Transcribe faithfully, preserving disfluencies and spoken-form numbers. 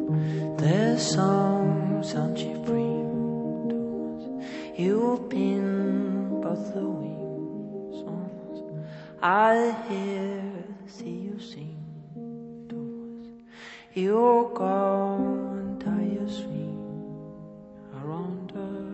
Their songs aren't you free towards you open both the wings songs I hear see you sing towards you go and tie your swing around her.